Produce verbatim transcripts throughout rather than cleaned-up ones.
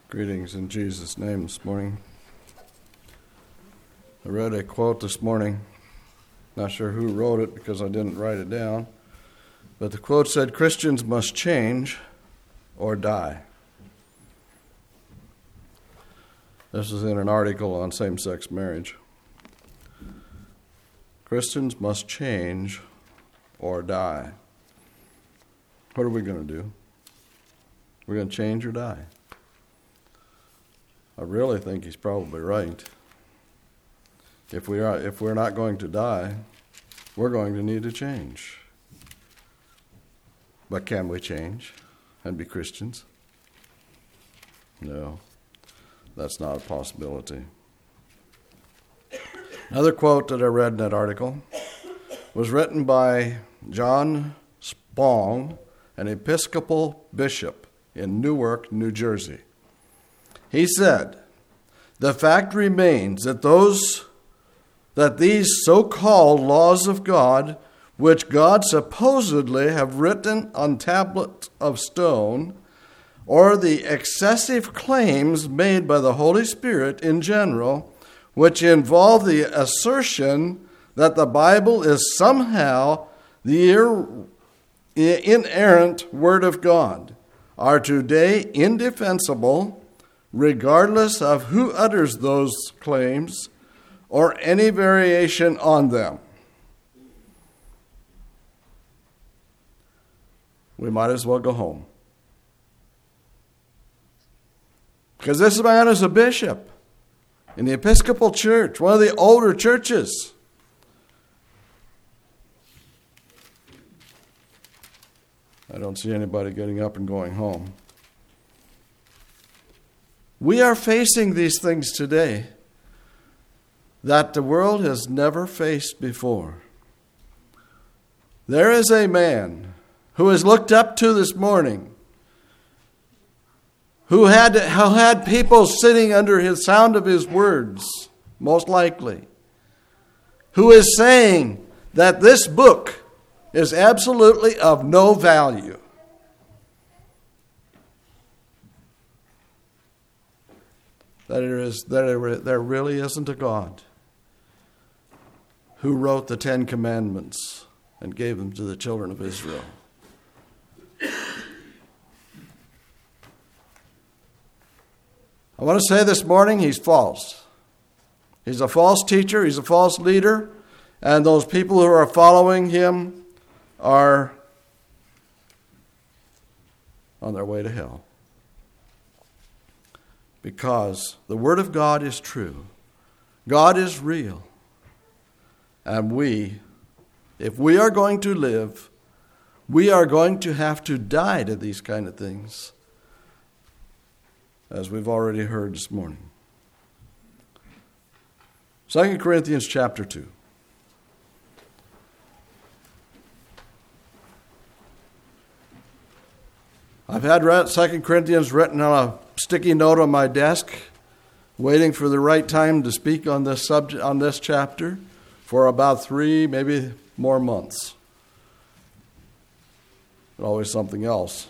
Greetings in Jesus' name this morning. I read a quote this morning. Not sure who wrote it because I didn't write it down. But the quote said, "Christians must change or die." This is in an article on same-sex marriage. Christians must change or die. What are we going to do? We're going to change or die. I really think he's probably right. If we are, if we're not going to die, we're going to need to change. But can we change and be Christians? No, that's not a possibility. Another quote that I read in that article was written by John Spong, an Episcopal bishop in Newark, New Jersey. He said, "The fact remains that those that these so-called laws of God, which God supposedly have written on tablets of stone, or the excessive claims made by the Holy Spirit in general, which involve the assertion that the Bible is somehow the inerrant Word of God, are today indefensible, regardless of who utters those claims or any variation on them." We might as well go home. Because this man is a bishop in the Episcopal Church, one of the older churches. I don't see anybody getting up and going home. We are facing these things today that the world has never faced before. There is a man who is looked up to this morning, who had, who had people sitting under his sound of his words, most likely, who is saying that this book is absolutely of no value. That there is that there really isn't a God who wrote the Ten Commandments and gave them to the children of Israel. I want to say this morning, he's false. He's a false teacher, he's a false leader, and those people who are following him are on their way to hell. Because the Word of God is true. God is real. And we, if we are going to live, we are going to have to die to these kind of things, as we've already heard this morning. Second Corinthians chapter two. I've had Second Corinthians written on a sticky note on my desk, waiting for the right time to speak on this subject, on this chapter, for about three, maybe more months. But always something else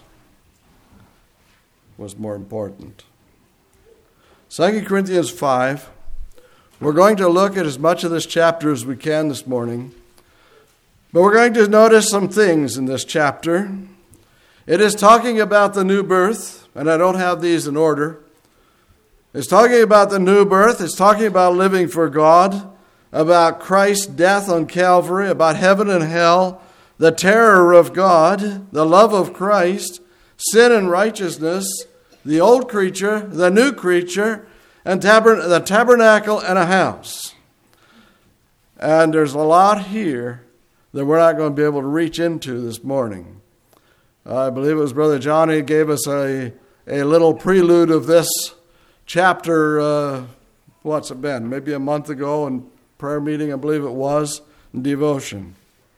was more important. Second Corinthians five. We're going to look at as much of this chapter as we can this morning, but we're going to notice some things in this chapter. It is talking about the new birth, and I don't have these in order. It's talking about the new birth. It's talking about living for God, about Christ's death on Calvary, about heaven and hell, the terror of God, the love of Christ, sin and righteousness, the old creature, the new creature, and tabern- the tabernacle and a house. And there's a lot here that we're not going to be able to reach into this morning. I believe it was Brother Johnny gave us a, a little prelude of this chapter, uh, what's it been, maybe a month ago in prayer meeting, I believe it was, in devotion.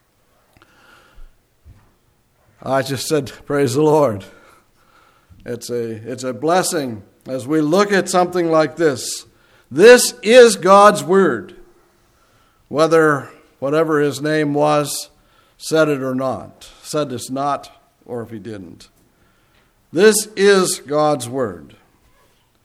I just said, praise the Lord. It's a, it's a blessing as we look at something like this. This is God's Word, whether whatever his name was said it or not, said it's not, or if he didn't. This is God's Word.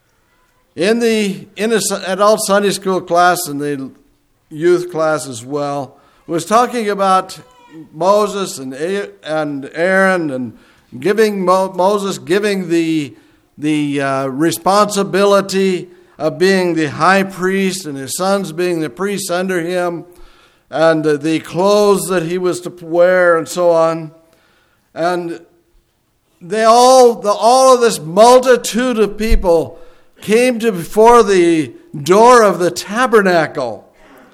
In the in a adult Sunday school class and the youth class as well, was talking about Moses and and Aaron and giving Mo, Moses giving the the uh, responsibility of being the high priest and his sons being the priests under him, and uh, the clothes that he was to wear and so on, and they all the all of this multitude of people came to before the door of the tabernacle.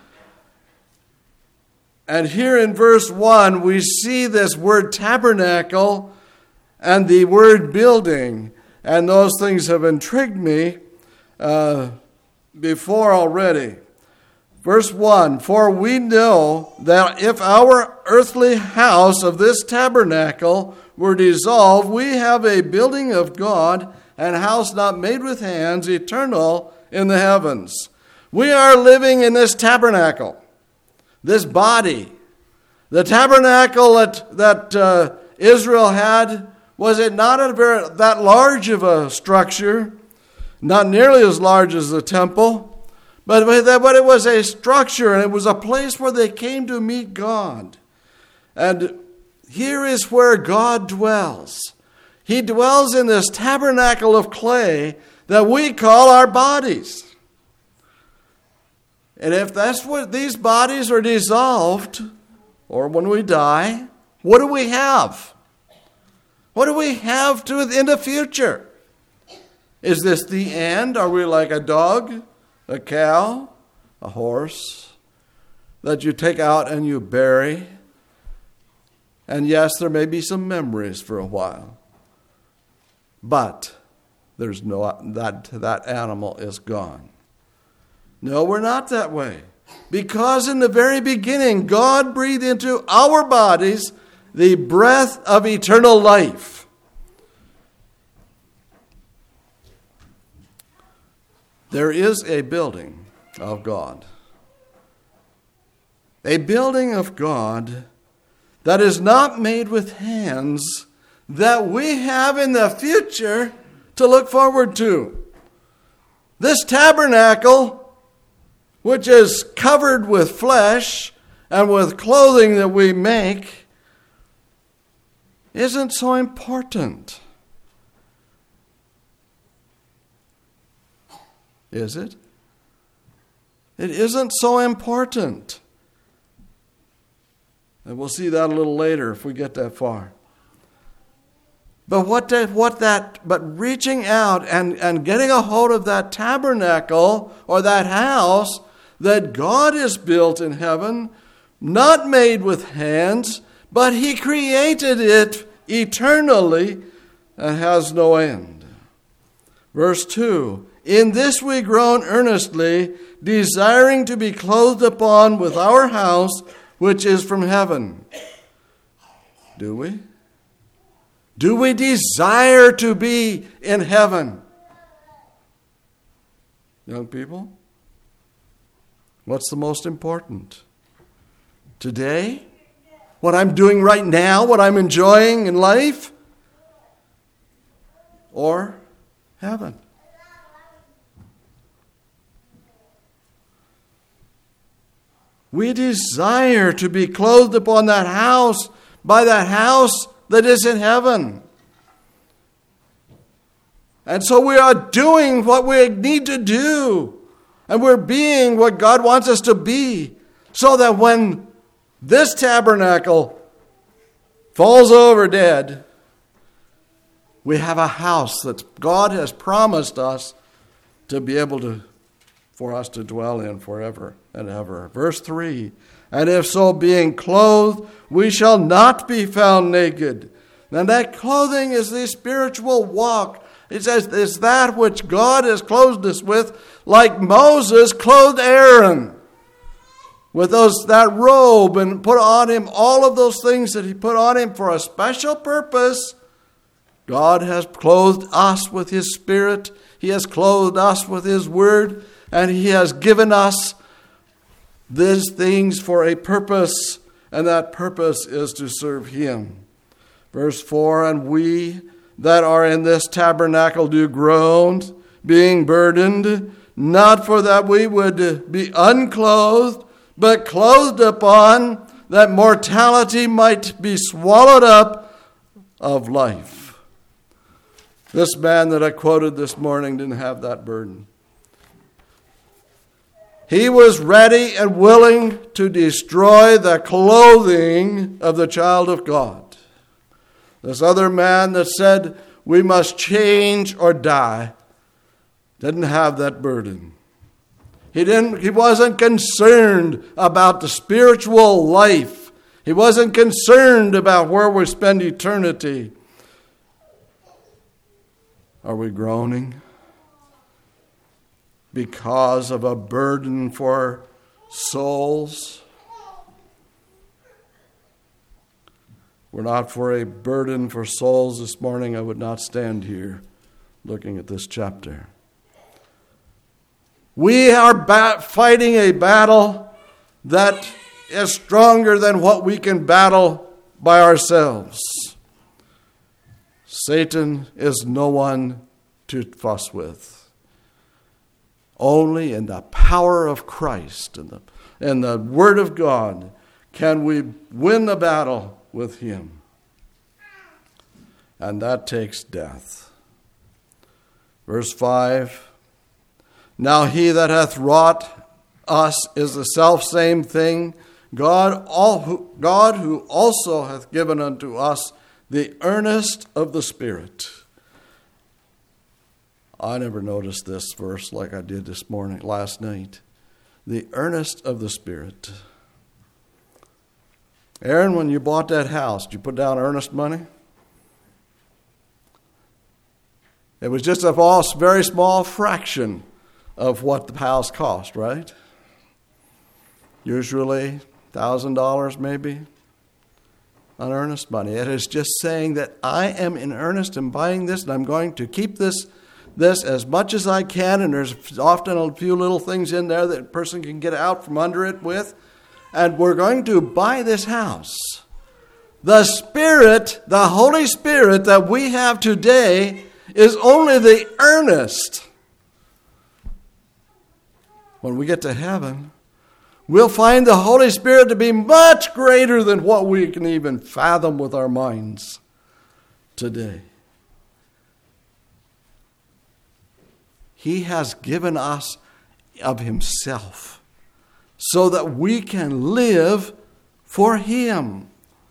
And here in verse one, we see this word tabernacle and the word building. And those things have intrigued me uh, before already. Verse one, for we know that if our earthly house of this tabernacle were dissolved, we have a building of God, and a house not made with hands, eternal in the heavens. We are living in this tabernacle, this body. The tabernacle that, that uh, Israel had, was it not a very, that large of a structure? Not nearly as large as the temple, but, but it was a structure, and it was a place where they came to meet God. And here is where God dwells. He dwells in this tabernacle of clay that we call our bodies. And if that's what these bodies are dissolved, or when we die, what do we have? What do we have to in the future? Is this the end? Are we like a dog, a cow, a horse that you take out and you bury? And yes, there may be some memories for a while. But there's no that that animal is gone. No, we're not that way. Because in the very beginning, God breathed into our bodies the breath of eternal life. There is a building of God. A building of God that is not made with hands, that we have in the future to look forward to. This tabernacle, which is covered with flesh and with clothing that we make, isn't so important. Is it? It isn't so important. And we'll see that a little later if we get that far. But what that, what that, but reaching out and, and getting a hold of that tabernacle or that house that God has built in heaven, not made with hands, but He created it eternally and has no end. Verse two, in this we groan earnestly, desiring to be clothed upon with our house, which is from heaven. Do we? Do we desire to be in heaven? Young people, what's the most important? Today? What I'm doing right now? What I'm enjoying in life? Or heaven? We desire to be clothed upon that house, by that house that is in heaven. And so we are doing what we need to do. And we're being what God wants us to be. So that when this tabernacle falls over dead, we have a house that God has promised us to be able to, for us to dwell in forever and ever. Verse three, and if so, being clothed, we shall not be found naked. And that clothing is the spiritual walk. It says, it's that which God has clothed us with, like Moses clothed Aaron with those that robe and put on him all of those things that he put on him for a special purpose. God has clothed us with His Spirit. He has clothed us with His Word. And He has given us these things for a purpose, and that purpose is to serve Him. Verse four, and we that are in this tabernacle do groan, being burdened, not for that we would be unclothed, but clothed upon, that mortality might be swallowed up of life. This man that I quoted this morning didn't have that burden. He was ready and willing to destroy the clothing of the child of God. This other man that said we must change or die didn't have that burden. He didn't. He wasn't concerned about the spiritual life. He wasn't concerned about where we spend eternity. Are we groaning because of a burden for souls? Were not for a burden for souls this morning, I would not stand here looking at this chapter. We are ba- fighting a battle that is stronger than what we can battle by ourselves. Satan is no one to fuss with. Only in the power of Christ and the, and the Word of God can we win the battle with him. And that takes death. Verse five. Now he that hath wrought us is the selfsame thing, God, all who, God who also hath given unto us the earnest of the Spirit. I never noticed this verse like I did this morning, last night. The earnest of the Spirit. Aaron, when you bought that house, did you put down earnest money? It was just a very small fraction of what the house cost, right? Usually one thousand dollars maybe on earnest money. It is just saying that I am in earnest in buying this, and I'm going to keep this this as much as I can, and there's often a few little things in there that a person can get out from under it with, and we're going to buy this house. The Spirit, the Holy Spirit that we have today is only the earnest. When we get to heaven, we'll find the Holy Spirit to be much greater than what we can even fathom with our minds today. He has given us of himself so that we can live for him.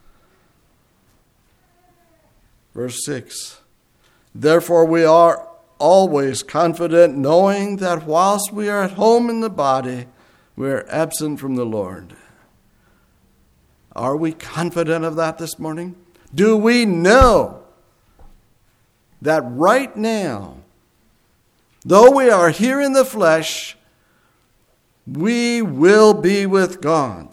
Verse six. Therefore we are always confident, knowing that whilst we are at home in the body, we are absent from the Lord. Are we confident of that this morning? Do we know that right now, though we are here in the flesh, we will be with God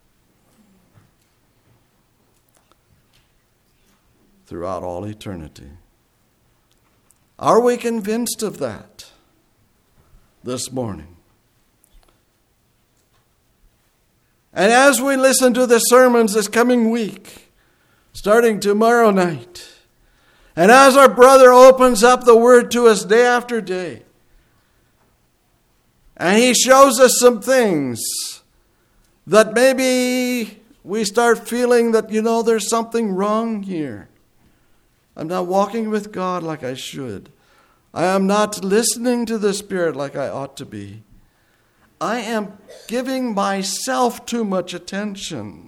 throughout all eternity? Are we convinced of that this morning? And as we listen to the sermons this coming week, starting tomorrow night, and as our brother opens up the Word to us day after day, and he shows us some things that maybe we start feeling that, you know, there's something wrong here. I'm not walking with God like I should. I am not listening to the Spirit like I ought to be. I am giving myself too much attention.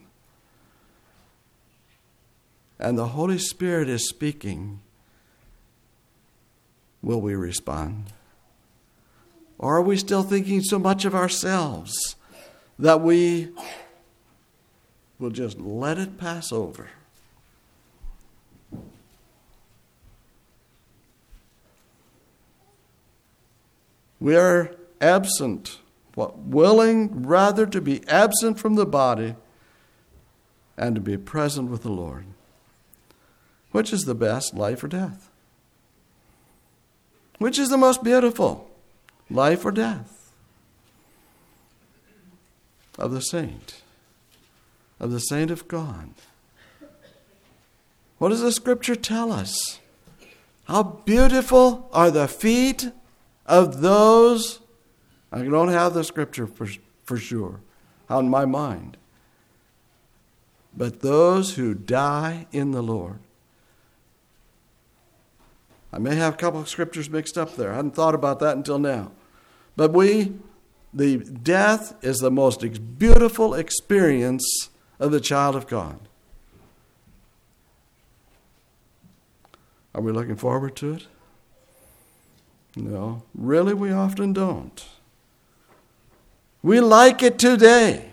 And the Holy Spirit is speaking. Will we respond? Or are we still thinking so much of ourselves that we will just let it pass over? We are absent, willing rather to be absent from the body and to be present with the Lord. Which is the best, life or death? Which is the most beautiful, life or death? Of the saint, of the saint of God. What does the Scripture tell us? How beautiful are the feet of those, I don't have the scripture for, for sure on my mind, but those who die in the Lord. I may have a couple of scriptures mixed up there. I hadn't thought about that until now. But we, the death is the most beautiful experience of the child of God. Are we looking forward to it? No, really we often don't. We like it today.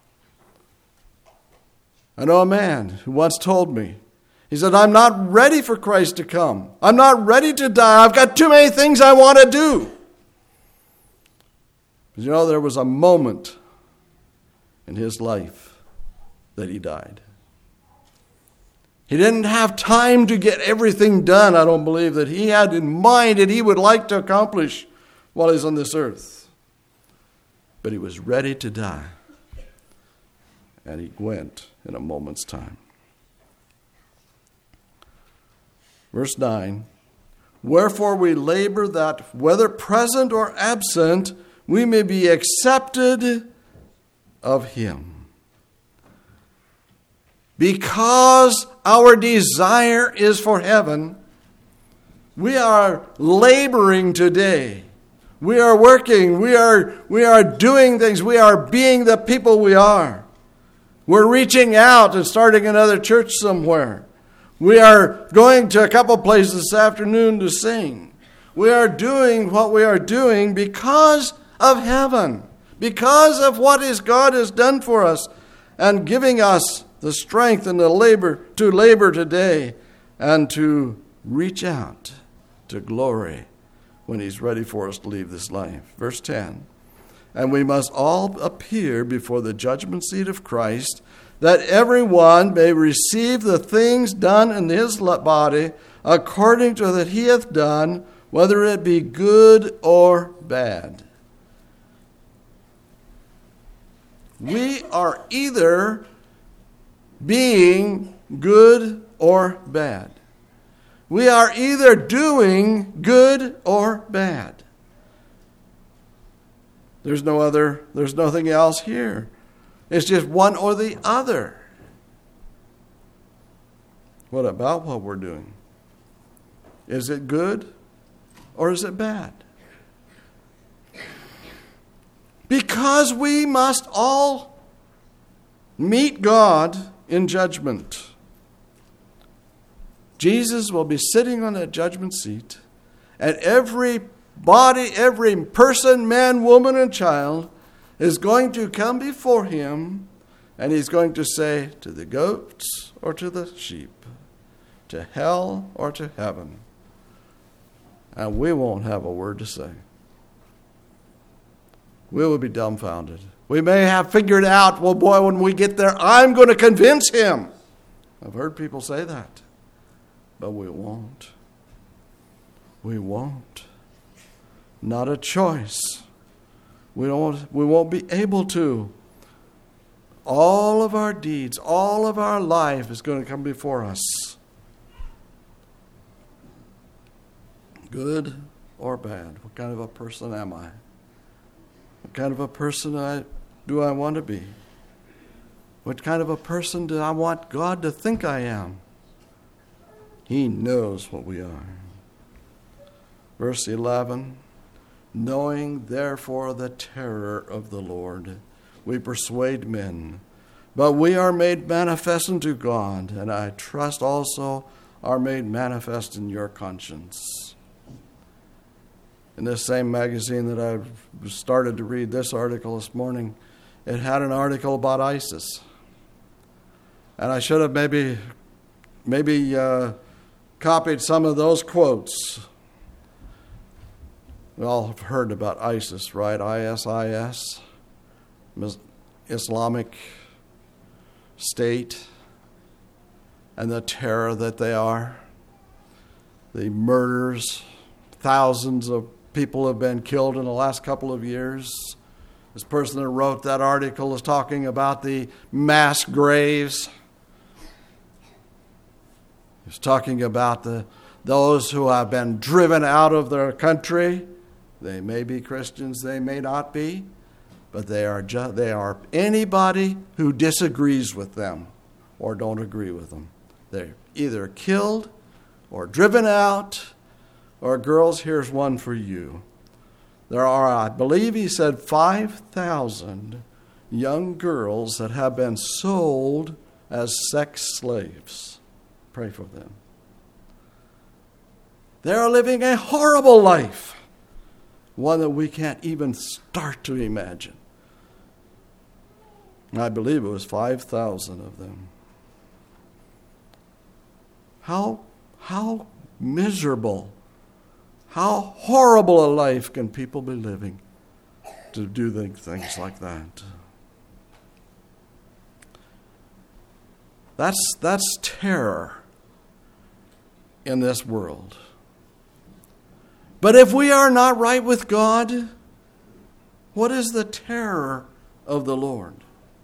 I know a man who once told me, he said, I'm not ready for Christ to come. I'm not ready to die. I've got too many things I want to do. You know, there was a moment in his life that he died. He didn't have time to get everything done, I don't believe, that he had in mind that he would like to accomplish while he's on this earth. But he was ready to die. And he went in a moment's time. Verse nine, wherefore we labor that, whether present or absent, we may be accepted of him. Because our desire is for heaven, we are laboring today. We are working. We are, we are doing things. We are being the people we are. We're reaching out and starting another church somewhere. We are going to a couple places this afternoon to sing. We are doing what we are doing because of heaven, because of what is God has done for us and giving us the strength and the labor to labor today and to reach out to glory when he's ready for us to leave this life. Verse ten, and we must all appear before the judgment seat of Christ, that everyone may receive the things done in his body according to that he hath done, whether it be good or bad. We are either being good or bad. We are either doing good or bad. There's no other, there's nothing else here. It's just one or the other. What about what we're doing? Is it good or is it bad? Because we must all meet God in judgment. Jesus will be sitting on that judgment seat, and every body, every person, man, woman, and child is going to come before him, and he's going to say, to the goats or to the sheep, to hell or to heaven. And we won't have a word to say. We will be dumbfounded. We may have figured out, well, boy, when we get there, I'm going to convince him. I've heard people say that. But we won't. We won't. Not a choice. We don't. We won't be able to. All of our deeds, all of our life is going to come before us. Good or bad. What kind of a person am I? What kind of a person I, do I want to be? What kind of a person do I want God to think I am? He knows what we are. Verse eleven, knowing therefore the terror of the Lord, we persuade men, but we are made manifest unto God, and I trust also are made manifest in your conscience. In this same magazine that I've started to read this article this morning, it had an article about ISIS. And I should have maybe, maybe uh, copied some of those quotes. We all have heard about ISIS, right? I S I S, Islamic State, and the terror that they are. The murders, thousands of people have been killed in the last couple of years. This person that wrote that article is talking about the mass graves. He's talking about the those who have been driven out of their country, They may be Christians, they may not be, but they are ju- they are anybody who disagrees with them or don't agree with them. They're either killed or driven out, or girls, here's one for you. There are, I believe he said, five thousand young girls that have been sold as sex slaves. Pray for them. They are living a horrible life, one that we can't even start to imagine. I believe it was five thousand of them. How, how miserable, how horrible a life can people be living to do things like that? That's, that's terror in this world. But if we are not right with God, what is the terror of the Lord?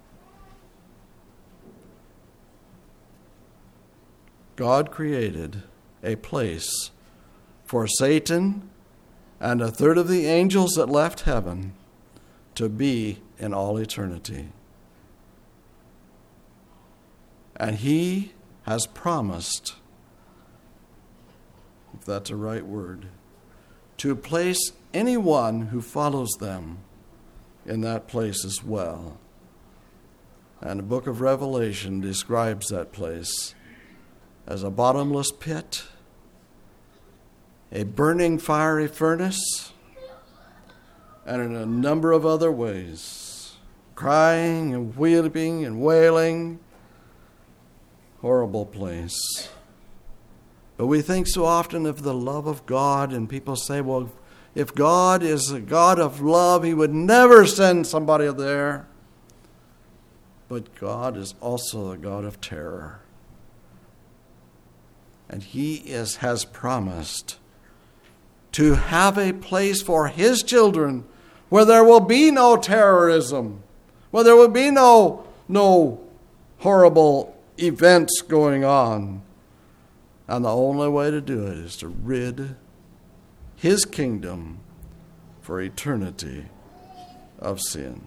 God created a place for Satan and a third of the angels that left heaven to be in all eternity. And he has promised, if that's a right word, to place anyone who follows them in that place as well. And the book of Revelation describes that place as a bottomless pit, a burning fiery furnace, and in a number of other ways. Crying and weeping and wailing. Horrible place. But we think so often of the love of God, and people say, well, if God is a God of love, he would never send somebody there. But God is also a God of terror. And he is, has promised to have a place for his children where there will be no terrorism, where there will be no, no horrible events going on. And the only way to do it is to rid his kingdom for eternity of sin.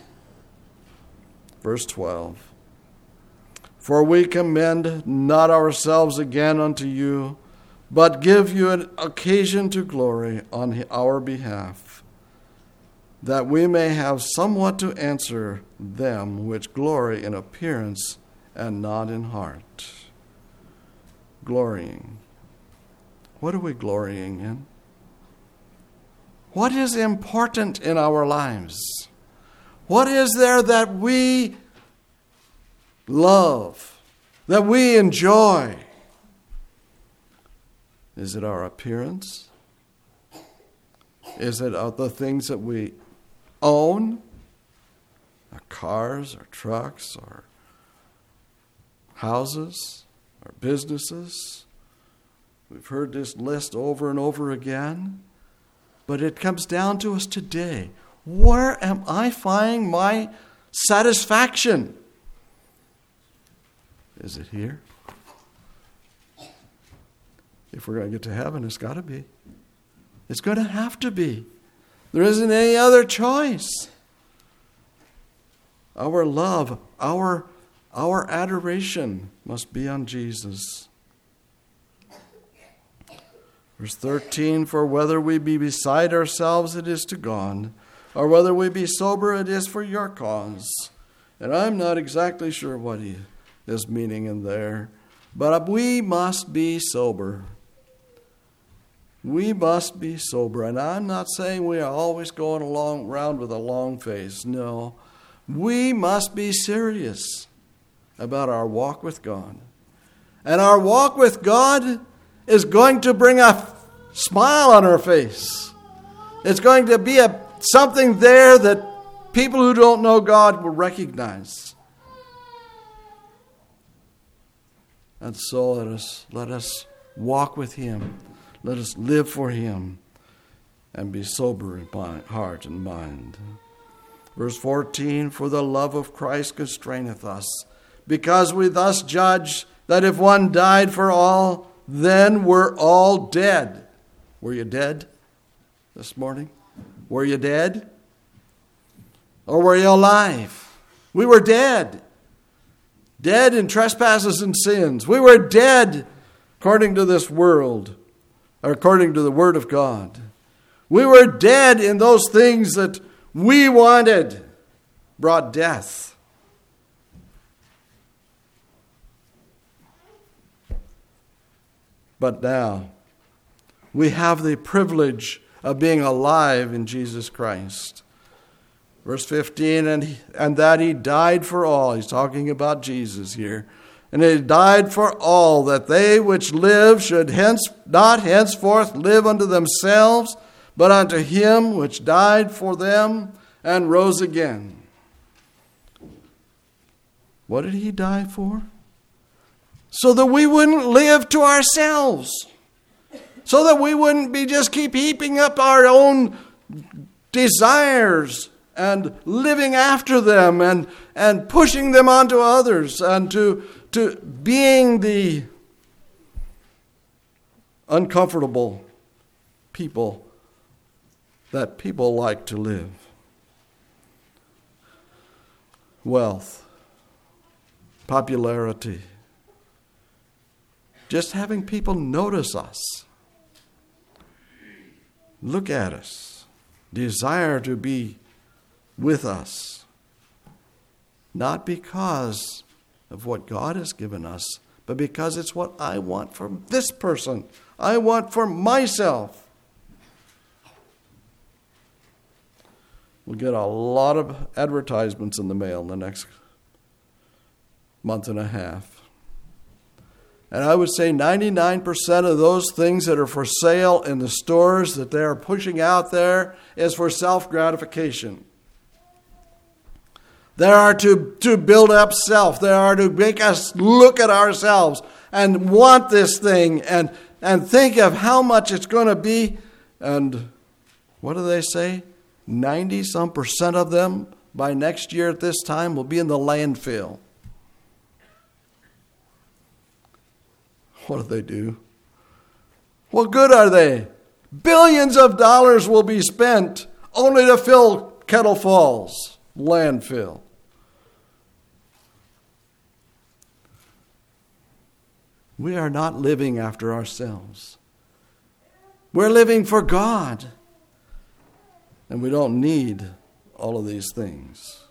Verse twelve. For we commend not ourselves again unto you, but give you an occasion to glory on our behalf, that we may have somewhat to answer them which glory in appearance and not in heart. Glorying. What are we glorying in? What is important in our lives? What is there that we love, that we enjoy? Is it our appearance? Is it the things that we own? Our cars, our trucks, our houses, our businesses? We've heard this list over and over again. But it comes down to us today. Where am I finding my satisfaction? Is it here? If we're going to get to heaven, it's got to be. It's going to have to be. There isn't any other choice. Our love, our, our adoration must be on Jesus. Verse thirteen, for whether we be beside ourselves, it is to God, or whether we be sober, it is for your cause. And I'm not exactly sure what he is meaning in there, but we must be sober. We must be sober. And I'm not saying we are always going along around with a long face. No, we must be serious about our walk with God. And our walk with God is going to bring a smile on our face. It's going to be a something there that people who don't know God will recognize. And so let us let us walk with him. Let us live for him and be sober in mind, heart and mind. Verse fourteen, for the love of Christ constraineth us, because we thus judge that if one died for all, then we're all dead. Were you dead this morning? Were you dead? Or were you alive? We were dead. Dead in trespasses and sins. We were dead according to this world, or according to the Word of God. We were dead in those things that we wanted, brought death. But now, we have the privilege of being alive in Jesus Christ. Verse fifteen, and, he, and that he died for all. He's talking about Jesus here. And he died for all, that they which live should hence not henceforth live unto themselves, but unto him which died for them and rose again. What did he die for? So that we wouldn't live to ourselves. So that we wouldn't be just keep heaping up our own desires and living after them and, and pushing them onto others and to, to being the uncomfortable people that people like to live. Wealth, popularity, just having people notice us, look at us, desire to be with us, not because of what God has given us, but because it's what I want from this person. I want for myself. We'll get a lot of advertisements in the mail in the next month and a half. And I would say ninety-nine percent of those things that are for sale in the stores that they are pushing out there is for self-gratification. They are to, to build up self. They are to make us look at ourselves and want this thing and, and think of how much it's going to be. And what do they say? ninety-some percent of them by next year at this time will be in the landfill. What do they do? What good are they? Billions of dollars will be spent only to fill Kettle Falls landfill. We are not living after ourselves. We're living for God. And we don't need all of these things.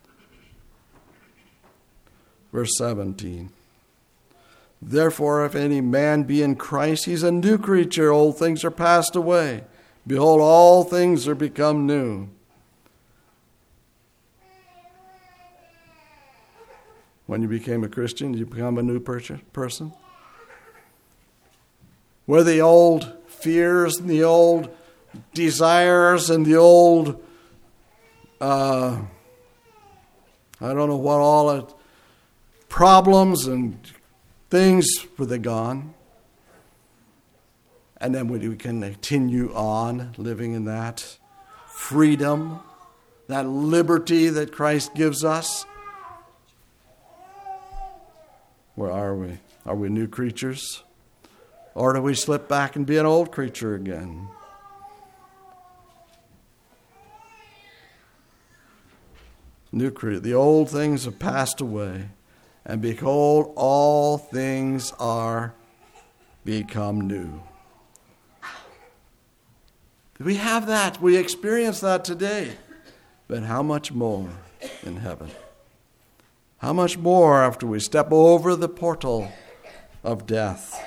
Verse seventeen. Therefore, if any man be in Christ, he's a new creature. Old things are passed away. Behold, all things are become new. When you became a Christian, did you become a new person? Were the old fears and the old desires and the old, uh, I don't know what all the problems and things, were they gone? And then we can continue on living in that freedom, that liberty that Christ gives us. Where are we? Are we new creatures? Or do we slip back and be an old creature again? New creature. The old things have passed away. And behold, all things are become new. We have that. We experience that today. But how much more in heaven? How much more after we step over the portal of death?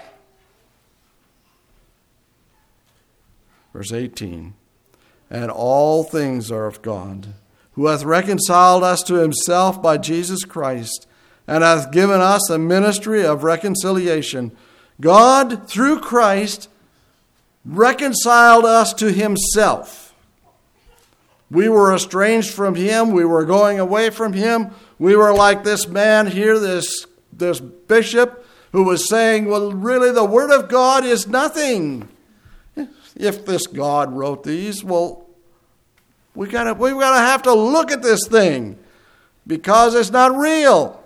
Verse eighteen. And all things are of God, who hath reconciled us to himself by Jesus Christ, and hath given us a ministry of reconciliation. God, through Christ, reconciled us to himself. We were estranged from him. We were going away from him. We were like this man here, this, this bishop, who was saying, well, really, the Word of God is nothing. If this God wrote these, well, we gotta, we've got to have to look at this thing because it's not real.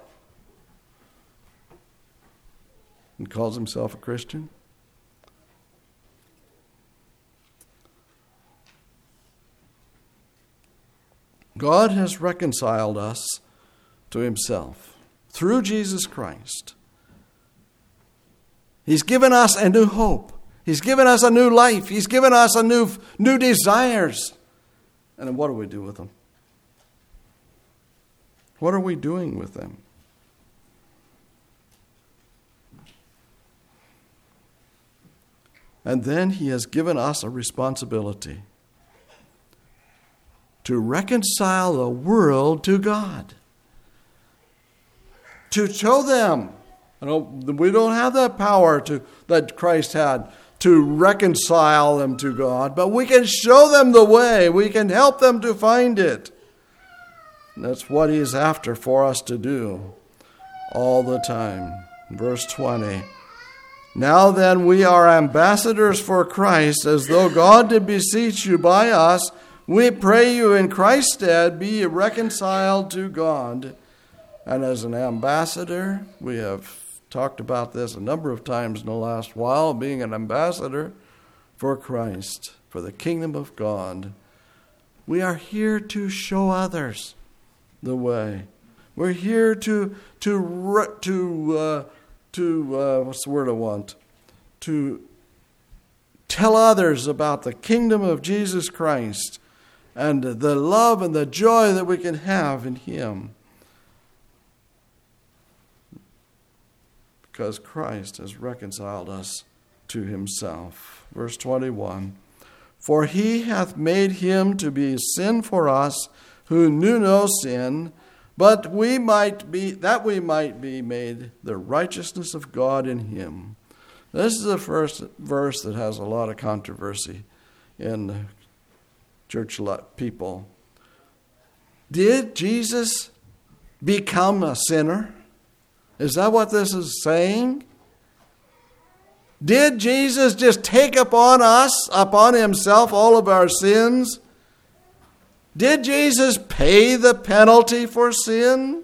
He calls himself a Christian. God has reconciled us to himself through Jesus Christ. He's given us a new hope. He's given us a new life. He's given us a new, new desires. And then what do we do with them? What are we doing with them? And then he has given us a responsibility to reconcile the world to God. To show them. You know, we don't have that power to, that Christ had to reconcile them to God, but we can show them the way. We can help them to find it. And that's what he's after for us to do all the time. Verse twenty. Now then, we are ambassadors for Christ, as though God did beseech you by us. We pray you in Christ's stead, be ye reconciled to God. And as an ambassador, we have talked about this a number of times in the last while, being an ambassador for Christ, for the kingdom of God. We are here to show others the way. We're here to to to uh, to uh, what's the word I want? To tell others about the kingdom of Jesus Christ and the love and the joy that we can have in him. Because Christ has reconciled us to himself. Verse twenty-one. For he hath made him to be sin for us who knew no sin, but we might be that we might be made the righteousness of God in him. This is the first verse that has a lot of controversy in church people. Did Jesus become a sinner? Is that what this is saying? Did Jesus just take upon us, upon himself, all of our sins? Did Jesus pay the penalty for sin?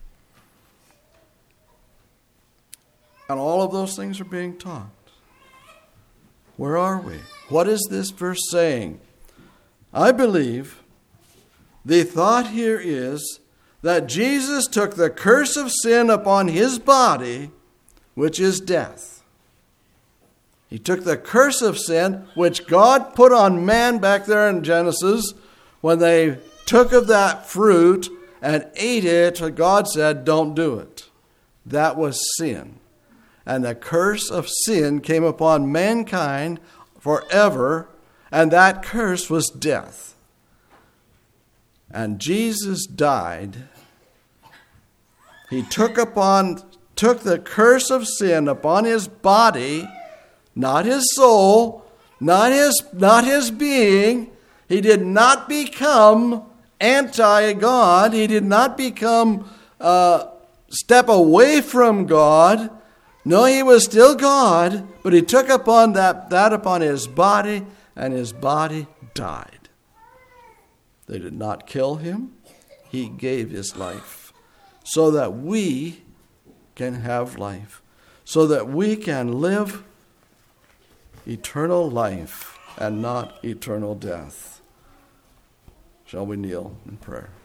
And all of those things are being taught. Where are we? What is this verse saying? I believe the thought here is that Jesus took the curse of sin upon his body, which is death. He took the curse of sin, which God put on man back there in Genesis, when they took of that fruit and ate it. God said, don't do it. That was sin. And the curse of sin came upon mankind forever, and that curse was death. And Jesus died. He took upon took the curse of sin upon his body, not his soul, not his not his being. He did not become anti-God. He did not become uh, step away from God. No, he was still God, but he took upon that that upon his body, and his body died. They did not kill him. He gave his life so that we can have life, so that we can live eternal life and not eternal death. Shall we kneel in prayer?